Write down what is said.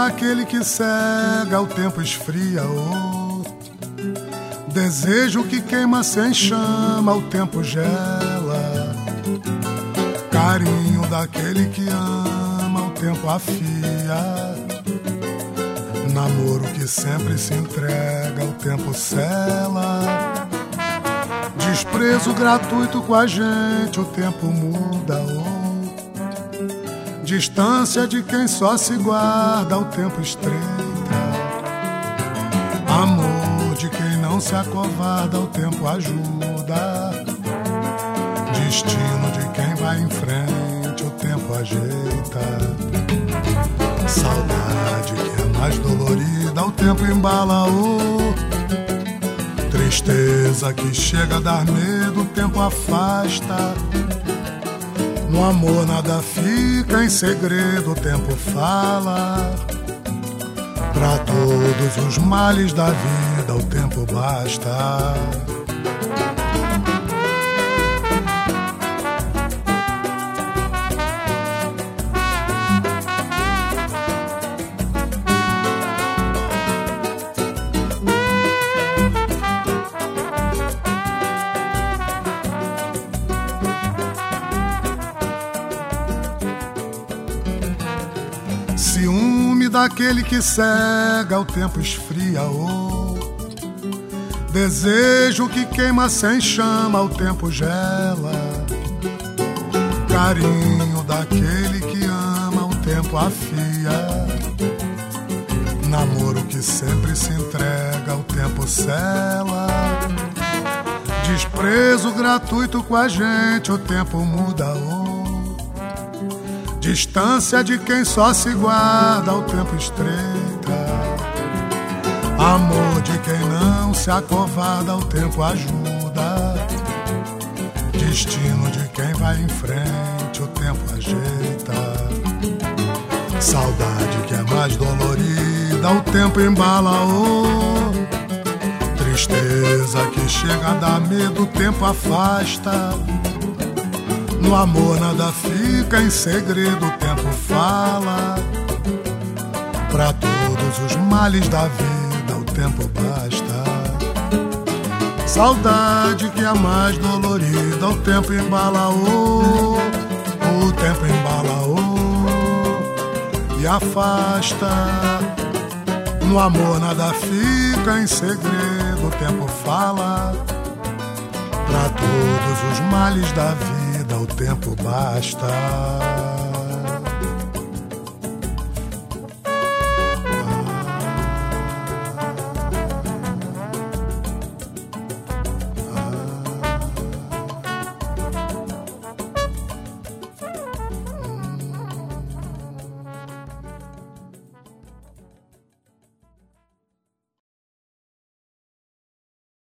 daquele que cega, o tempo esfria. Desejo que queima sem chama, o tempo gela. Carinho daquele que ama, o tempo afia. Namoro que sempre se entrega, o tempo sela. Desprezo gratuito com a gente, o tempo muda. Distância de quem só se guarda, o tempo estreita. Amor de quem não se acovarda, o tempo ajuda. Destino de quem vai em frente, o tempo ajeita. Saudade que é mais dolorida, o tempo embala. Tristeza que chega a dar medo, o tempo afasta. No amor nada fica em segredo, o tempo fala. Pra todos os males da vida, o tempo basta. Ciúme daquele que cega, o tempo esfria. Desejo que queima sem chama, o tempo gela. Carinho daquele que ama, o tempo afia. Namoro que sempre se entrega, o tempo sela. Desprezo gratuito com a gente, o tempo muda. Distância de quem só se guarda, o tempo estreita. Amor de quem não se acovarda, o tempo ajuda. Destino de quem vai em frente, o tempo ajeita. Saudade que é mais dolorida, o tempo embala. Tristeza que chega a dar medo, o tempo afasta. No amor nada fica em segredo, o tempo fala. Pra todos os males da vida, o tempo basta. Saudade que é mais dolorida, o tempo embala. O tempo embala e afasta. No amor nada fica em segredo, o tempo fala. Pra todos os males da vida, o tempo basta.